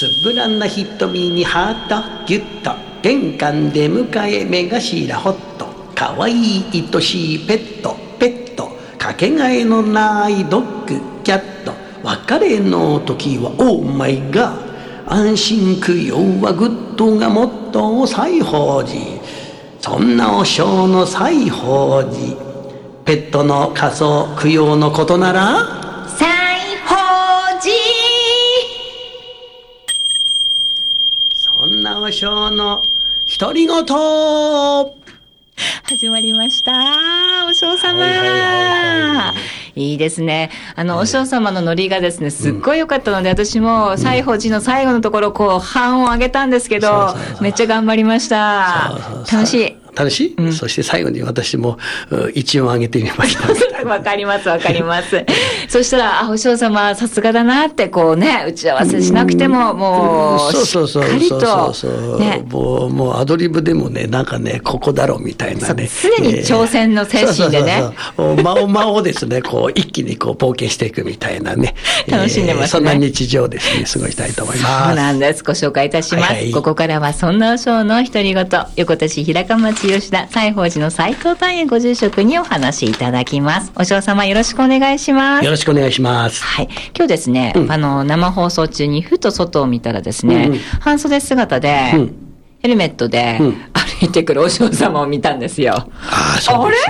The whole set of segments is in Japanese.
つぶらな瞳にハートギュッと、玄関で迎え目頭ホット、かわいい愛しいペットかけがえのないドッグキャット、別れの時はオーマイガー、安心供養はグッドがモットー西宝寺。そんな和尚の西宝寺、ペットの仮装供養のことなら西宝寺。 そんな和尚の独り言始まりました。お嬢様、いいですね。お嬢様のノリがですね、すっごい良かったので、私も西宝寺の最後のところこう半音上げたんですけど、めっちゃ頑張りました。楽しい。 楽しい、そして最後に私も一音上げてみました。 わかります。そしたら、お嬢様さすがだなってこうね、打ち合わせしなくてももうしっかりとね、 もうアドリブでもね、なんかね、ここだろうみたいなね、 常に挑戦の精神でね、 間をですね、こう一気にこう冒険していくみたいなね、 楽しんでますね。 そんな日常をですね、過ごしたいと思います。 そうなんです。ご紹介いたします。ここからはそんな和尚の独り言、横田市平鹿町吉田西宝寺の斉藤大円ご住職にお話しいただきます。お嬢様よろしくお願いします。 よろしくお願いします。 はい。今日ですね、生放送中にふと外を見たらですね、半袖姿で、ヘルメットで歩いてくるお嬢様を見たんですよ。あれ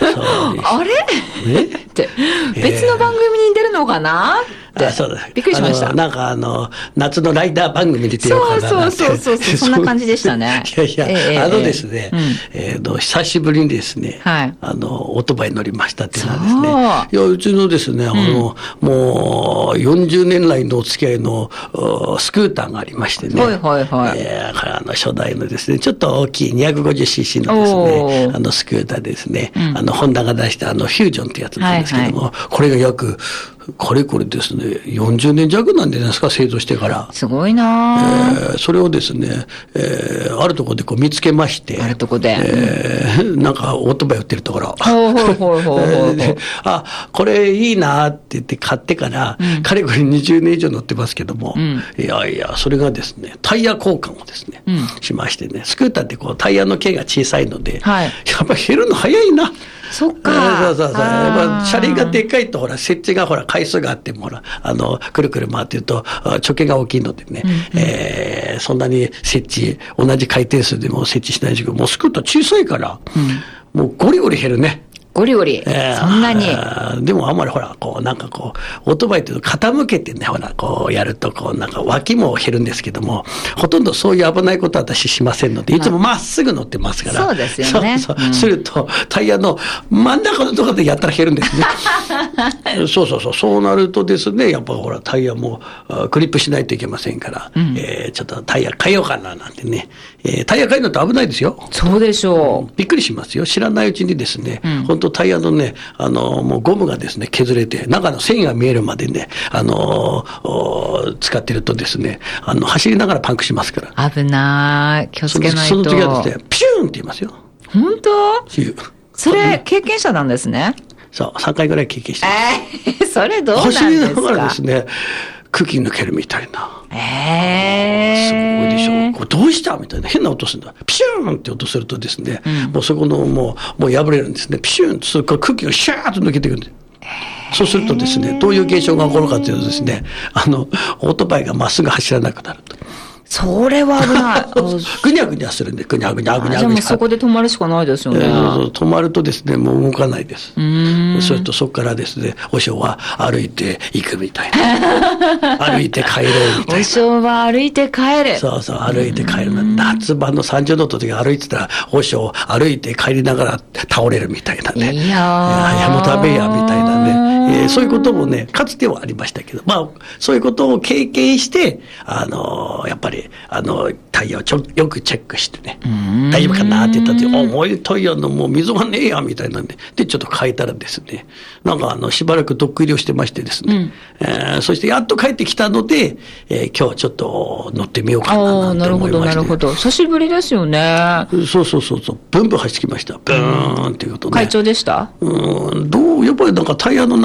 って別の番組に出るのかなってびっくりしました。 なんか夏のライダー番組に出ようかななんて。 そうそんな感じでしたね。 いやですね、久しぶりにですね、オートバイ乗りましたっていうのはですね、いやうちのですね、もう40年来のお付き合いのスクーターがありましてね、初代のですね、ちょっと大きい 250cc のですね、スクーターですね、ホンダが出したフュージョンってやつなんですけども、これが約これですね、40年弱なんじゃないですか、製造してから。 すごいなそれをですね、あるところでこう見つけまして。 あるとこで。 なんかオートバイ売ってるところ。これいいなって言って買ってから、かれこれ20年以上乗ってますけども、いや、それがですね、タイヤ交換をですね、しましてね、スクーターってこうタイヤの径が小さいので、やっぱり減るの早いな。 そっか。 車輪がでっかいと、ほら、設置がほら、回数があっても、ほら、くるくる回ってると、直径が大きいのでね、そんなに設置、同じ回転数でも設置しないし、もうスクーター小さいから、もうゴリゴリ減るね。 ゴリゴリ。そんなに。 でもあんまりほら、こう、なんかこう、オートバイって傾けてね、ほら、こうやると、こう、なんか脇も減るんですけども、ほとんどそういう危ないことは私しませんので、いつもまっすぐ乗ってますから。 そうですよね。 すると、タイヤの真ん中のところでやったら減るんですね。そうなるとですね、やっぱほら、タイヤもクリップしないといけませんから、ちょっとタイヤ変えようかななんてね。タイヤ変えるのって危ないですよ。 そうでしょう。 びっくりしますよ。知らないうちにですね、タイヤのね、もうゴムがですね、削れて、中の繊維が見えるまでね、使ってるとですね、走りながらパンクしますから。 危ない。気をつけないと。 その時はですね、ピューンって言いますよ。 本当？それ、経験者なんですね。 そう、3回ぐらい経験してます。それどうなんですか？ 走りながらですね、空気抜けるみたいな。すごいでしょ。これどうしたみたいな変な音するんだ。ピシューンって音するとですね、もうそこのもう破れるんですね。ピシューンとそれから空気がシャーッと抜けていくんです。そうするとですね、どういう現象が起こるかというとですね、オートバイがまっすぐ走らなくなると。 それは危ない。 ぐにゃぐにゃするんで、ぐにゃぐにゃぐにゃぐにゃ。 じゃあもうそこで止まるしかないですよね。 止まるとですね、もう動かないです。それとそこからですね、和尚は歩いていくみたいな。歩いて帰ろうみたいな。 和尚は歩いて帰る。 そう、歩いて帰る。夏場の30度の時歩いてたら、和尚歩いて帰りながら倒れるみたいなね。もうダメや、みたいなね。そういうこともね、かつてはありましたけど、そういうことを経験して、やっぱり、タイヤをよくチェックしてね、大丈夫かなって言った時、重いタイヤのもう溝がねえや、みたいなんで、で、ちょっと変えたらですね、なんかしばらくドック入りをしてましてですね、そしてやっと帰ってきたので、今日ちょっと乗ってみようかななんて思いまして。 なるほど。久しぶりですよね。 そう。ブンブン走ってきました。ブーンっていうことね。 快調でした？ やっぱりなんかタイヤの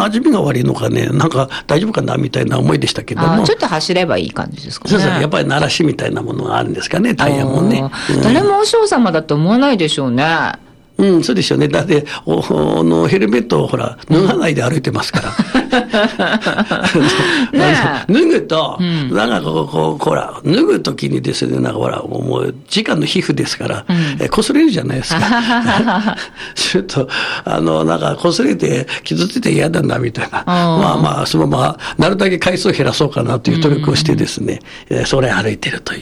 味見が悪いのかね、なんか大丈夫かなみたいな思いでしたけども。 ちょっと走ればいい感じですかね。 そうそう、やっぱり鳴らしみたいなものがあるんですかね、タイヤもね。 誰も和尚様だと思わないでしょうね。 そうでしょうね。だって、ヘルメットをほら、脱がないで歩いてますから。脱ぐと、なんかほら、脱ぐときにですね、なんかほら、もう、直の皮膚ですから、擦れるじゃないですか。すると、なんか擦れて、傷ついて嫌だな、みたいな。まあ、そのまま、なるだけ回数を減らそうかなという努力をしてですね、それ歩いてるという。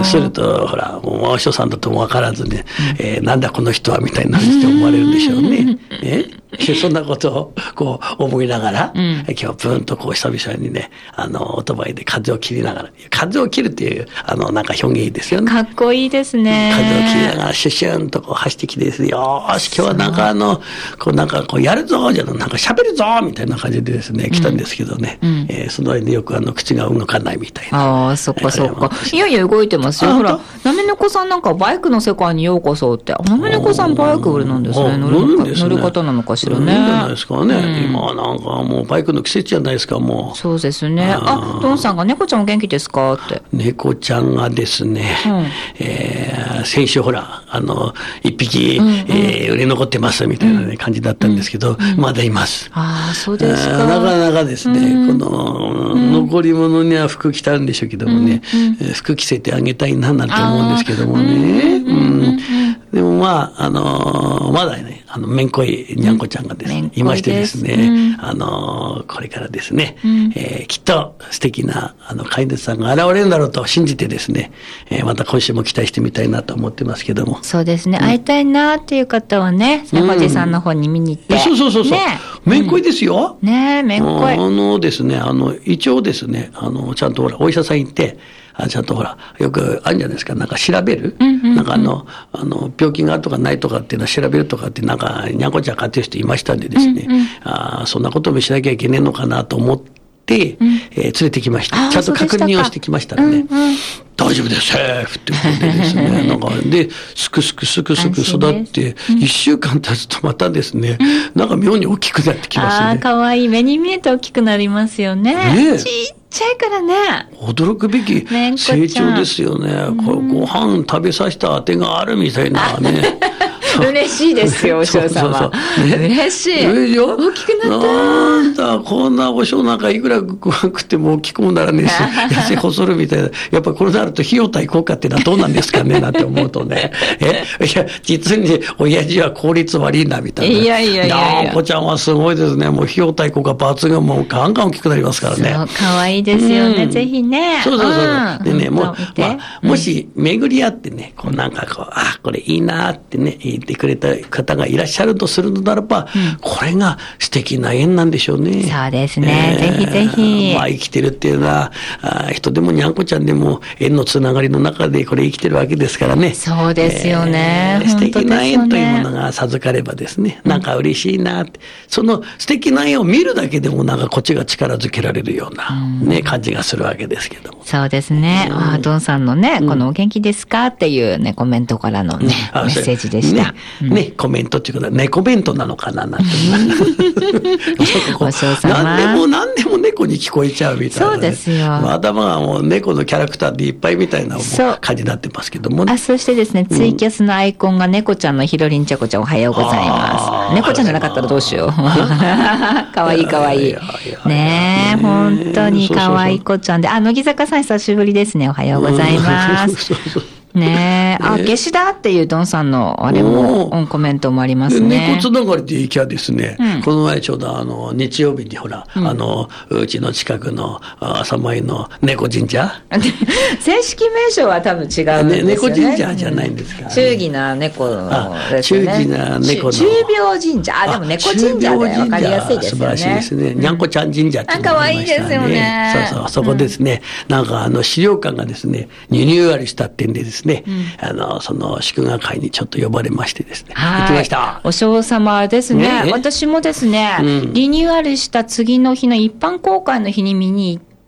すると、ほら、もう、和尚さんだとも分からずね、なんだこの人はみたいな感じで思われるんでしょうね。そんなことをこう思いながら、今日ブンとこう久々にね、オートバイで風を切りながら、風を切るっていう、なんか表現いいですよね。 かっこいいですね。 風を切りながらシュシュンとこう走ってきてですね、よーし、今日はなんかこうなんかこうやるぞじゃな、なんか喋るぞみたいな感じでですね、来たんですけどね。その間よく口が動かないみたいな。 そっかそっか。いやいや動いてますよ。ほら、なめ猫さんなんかバイクの世界にようこそって。なめ猫さんバイク売りなんですね。乗る方なのかしらね。 いいんじゃないですかね。今はなんかもうバイクの季節じゃないですか、もう。 そうですね。ドンさんが猫ちゃんお元気ですかって。 猫ちゃんがですね、先週ほら、一匹、売れ残ってますみたいなね、感じだったんですけど、まだいます。 そうですか。 なかなかですね、この、残り物には服着たんでしょうけどもね、服着せてあげたいななんて思うんですけどもね。でもまあ、まだね、めんこいにゃんこちゃんがですね、いましてですね、これからですね、きっと素敵な、飼い主さんが現れるんだろうと信じてですね、また今週も期待してみたいなと思ってますけども。 そうですね、会いたいなっていう方はね、猫寺さんの方に見に行って。 そう。めんこいですよ。 ねえ、めんこい。 ですね、一応ですね、ちゃんとほら、お医者さん行って、ちゃんとほら、よくあるんじゃないですか、なんか調べる、なんか病気があるとかないとかっていうのは調べるとかって、なんか、にゃんこちゃん飼ってる人いましたんでですね、そんなこともしなきゃいけねえのかなと思って、連れてきました。ちゃんと確認をしてきましたらね、大丈夫です、セーフってことでですね、なんか、で、すくすく育って、1週間経つとまたですね、なんか妙に大きくなってきますね。 かわいい。目に見えて大きくなりますよね。ちっちゃいからね。 驚くべき成長ですよね。ご飯食べさせた当てがあるみたいなね。 嬉しいですよ、お嬢様。嬉しい。大きくなった。 なんだ、こんなお嬢なんかいくら食っても大きくもならねえし、痩せ細るみたいな。やっぱりこれなると費用対効果ってのはどうなんですかね、なんて思うとね。いや、実に親父は効率悪いな、みたいな。 いや。 にゃんこちゃんはすごいですね。もう費用対効果抜群、もうガンガン大きくなりますからね。 そう、可愛いですよね、ぜひね。 そう。でね、もし巡り合ってね、こうなんかこう、これいいなってね、言ってくれた方がいらっしゃるとするのならば、これが素敵な縁なんでしょうね。 そうですね。ぜひぜひ。 生きてるっていうのは、人でもにゃんこちゃんでも縁のつながりの中でこれ生きてるわけですからね。 そうですよね。 素敵な縁というものが授かればですね、なんか嬉しいなって。その素敵な縁を見るだけでもなんかこっちが力づけられるようなね、感じがするわけですけども。 そうですね。ドンさんのね、このお元気ですかっていうね、コメントからのね、メッセージでした。 ね、コメントっていうことは猫弁当なのかななんて。何でも猫に聞こえちゃうみたいな、 そうですよ。 頭がもう猫のキャラクターでいっぱいみたいな感じになってますけどもね。 そしてですね、ツイキャスのアイコンが猫ちゃんのひろりんちゃこちゃんおはようございます。猫ちゃんじゃなかったらどうしよう。かわいいかわいい。ねえ、本当にかわいい子ちゃんで。乃木坂さん久しぶりですね。おはようございます。ねえ、夏至だっていうドンさんのあれもコメントもありますね。 猫つながりでいきゃですね、この前ちょうど日曜日にほら、うちの近くの朝前の猫神社正式名称は多分違うんですよね。 猫神社じゃないんですか。 忠義な猫ですね。 忠義な猫の。 忠病神社。でも猫神社で分かりやすいですよね。 素晴らしいですね。にゃんこちゃん神社っていうのがありましたね。 かわいいですよね。 そう、そこですね。なんか資料館がですね、リニューアルしたってんでですね、その祝賀会にちょっと呼ばれましてですね、行きました。 お嬢様ですね。私もですね、リニューアルした次の日の一般公開の日に見に行って、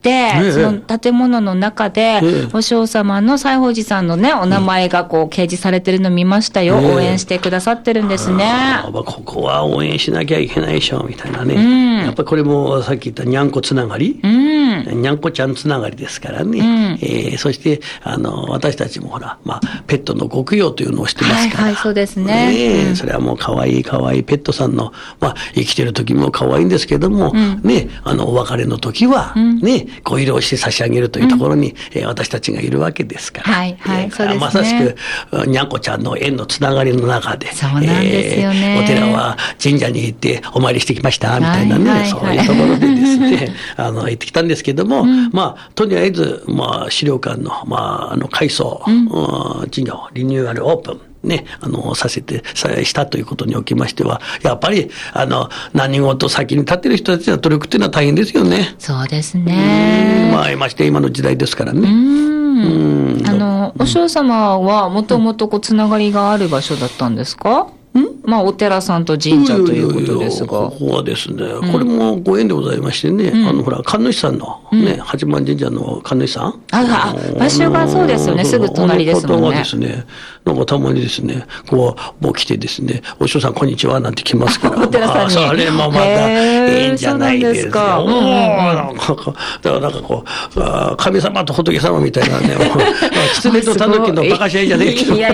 て、その建物の中で、お嬢様の西宝寺さんのね、お名前がこう掲示されてるの見ましたよ。応援してくださってるんですね。 ここは応援しなきゃいけないでしょ、みたいなね。やっぱりこれもさっき言ったにゃんこつながり、にゃんこちゃんつながりですからね。そして、私たちもほら、ペットのご供養というのをしてますから。 そうですね。 それはもう可愛いペットさんの、生きてる時も可愛いんですけども、ね、お別れの時は、ね、ご慰労して差し上げるというところに、私たちがいるわけですから。 そうですね。 まさしく、にゃんこちゃんの縁のつながりの中で、 そうなんですよね。 お寺は神社に行ってお参りしてきました、みたいなね、そういうところでですね、行ってきたんですけども、とりあえず、資料館の、改装、神社をリニューアルオープン、ね、したということにおきましては、やっぱり、何事先に立ってる人たちの努力っていうのは大変ですよね。 そうですね。 まして今の時代ですからね。 お嬢様はもともとつながりがある場所だったんですか？お寺さんと神社ということですが。 ここはですね、これもご縁でございましてね、ほら、神主さんのね、八幡神社の神主さん。 場所がそうですよね、すぐ隣ですもんね。 方がですね、なんかたまにですね、もう来てですね、お師匠さんこんにちはなんて来ますから。 お寺さんに。 それもまたいいんじゃないですか。なんか神様と仏様みたいなね、狐と狸の馬鹿し合いじゃねえけど。 いや。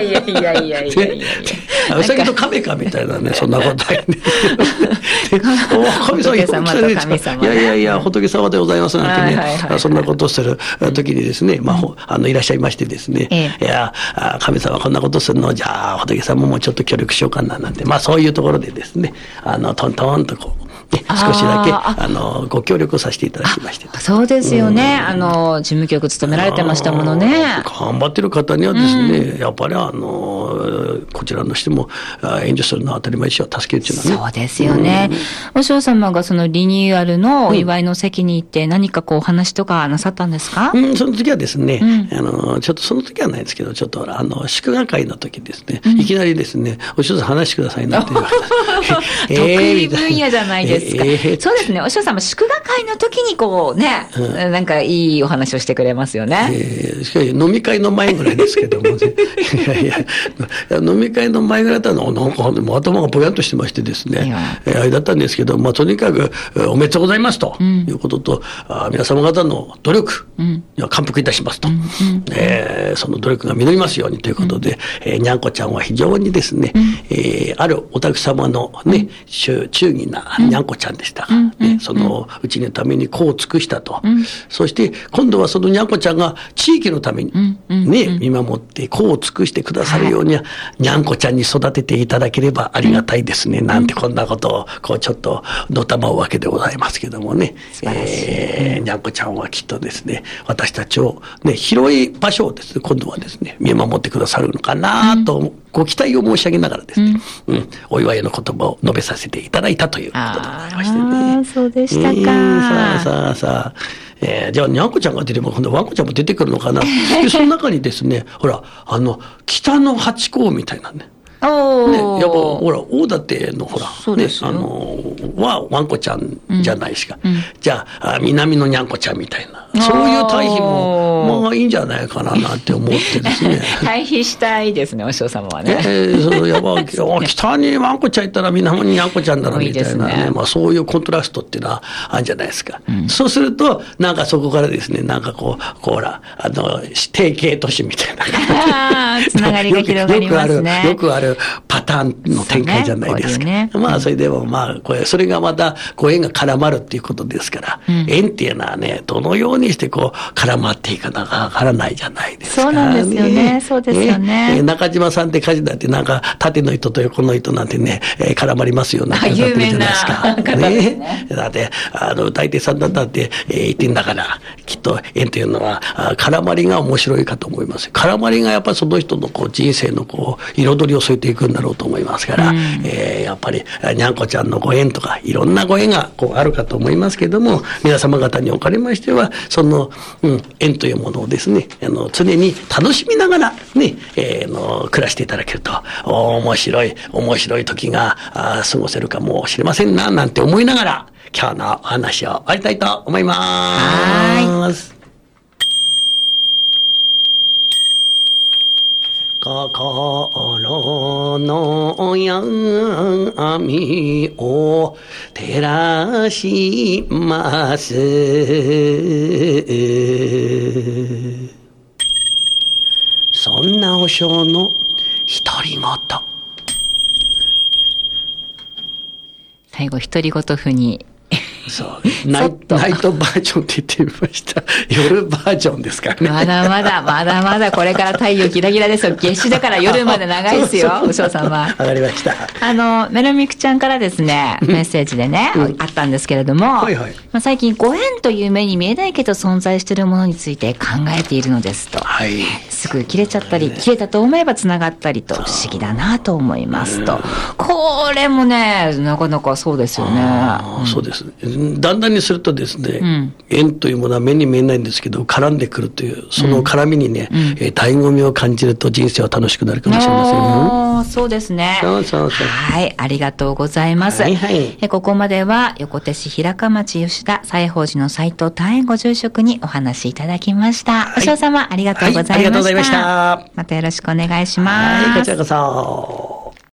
うさぎと亀かみたいなね、そんなことないんですけど。神様、いや、仏様でございますなんてね、そんなことをする時にですね、いらっしゃいましてですね、いや、神様こんなことするの、じゃあ仏様もちょっと協力しようかななんて、そういうところでですね、トントンと少しだけ、ご協力をさせていただきまして。 そうですよね。事務局務められてましたものね。 頑張ってる方にはですね、やっぱりこちらの人も援助するのは当たり前でしょ、助けるっていうのはね。 そうですよね。お嬢様がそのリニューアルのお祝いの席に行って何かお話とかなさったんですか？ その時はですね、ちょっとその時はないですけど、ちょっと祝賀会の時ですね、いきなりですね、お嬢さん話してくださいなんて言われて。 得意分野じゃないですか。そうですね。お師匠様、祝賀会の時になんかいいお話をしてくれますよね。 しかし飲み会の前ぐらいですけどもね。飲み会の前ぐらいだったの、なんかもう頭がぼやんとしてましてですね。あれだったんですけど、とにかくおめでとうございますということと、皆様方の努力、感服いたしますと。その努力が実りますようにということで、にゃんこちゃんは非常にですね、あるお宅様のね、忠義なにゃんこちゃんでしたが、そのうちのために功を尽くしたと。そして今度はそのにゃんこちゃんが地域のためにね、見守って功を尽くしてくださるようには、にゃんこちゃんに育てていただければありがたいですね、なんてこんなことをちょっとのたまうわけでございますけどもね。にゃんこちゃんはきっとですね、私たちをね、広い場所をですね、今度はですね、見守ってくださるのかなと、ご期待を申し上げながらですね、お祝いの言葉を述べさせていただいたということでございましてね。 そうでしたか。 さあ。じゃあ、にゃんこちゃんが出れば、今度ワンコちゃんも出てくるのかな。で、その中にですね、ほら、北の八甲みたいなね。やっぱ、ほら、大館のほら、ね、はワンコちゃんじゃないですか。じゃあ、南のにゃんこちゃんみたいな。そういう対比も、いいんじゃないかななんて思ってですね。 対比したいですね、お師匠様はね。 やっぱ、北にワンコちゃんいったら南ににゃんこちゃんだろみたいなね。そういうコントラストっていうのはあるんじゃないですか。そうすると、なんかそこからですね、なんかほら、定型都市みたいな。 つながりが広がりますね。 よくあるパターンの展開じゃないですか。それでもそれがまたご縁が絡まるっていうことですから、縁っていうのはね、どのようにして絡まっていかなかわからないじゃないですか。 そうなんですよね。そうですよね。 中島さんって歌手だってなんか縦の糸と横の糸なんてね、絡まりますよなんて有名な方ですね。 だって歌い手さんだったって言ってんだから、きっと縁っていうのは絡まりが面白いかと思います。絡まりがやっぱりその人の人生の彩りを添えていくんだろうと思いますから、やっぱりにゃんこちゃんのご縁とかいろんなご縁があるかと思いますけども、皆様方におかれましてはその、縁というものをですね、常に楽しみながらね、暮らしていただけると面白い時が過ごせるかもしれませんななんて思いながら今日のお話を終わりたいと思います。心の闇を照らします。そんな和尚の独り言。 最後独り言風に。 そう。ナイトバージョンって言ってみました。夜バージョンですからね。 まだまだこれから太陽ギラギラですよ。夏至だから夜まで長いですよ、お嬢様。 わかりました。 メロミクちゃんからですね、メッセージでね、あったんですけれども、最近ご縁という目に見えないけど存在しているものについて考えているのですと。はい。すぐ切れちゃったり、切れたと思えば繋がったりと、不思議だなと思いますと。これもね、なかなかそうですよね。 そうです。だんだんにするとですね、縁というものは目に見えないんですけど、絡んでくるという、その絡みにね、醍醐味を感じると人生は楽しくなるかもしれませんよ。 そうですね。 そう。 はい、ありがとうございます。ここまでは、横手市平川町吉田西宝寺の斉藤大円ご住職にお話いただきました。お嬢様、ありがとうございました。ありがとうございました。またよろしくお願いします。 こちらこそ。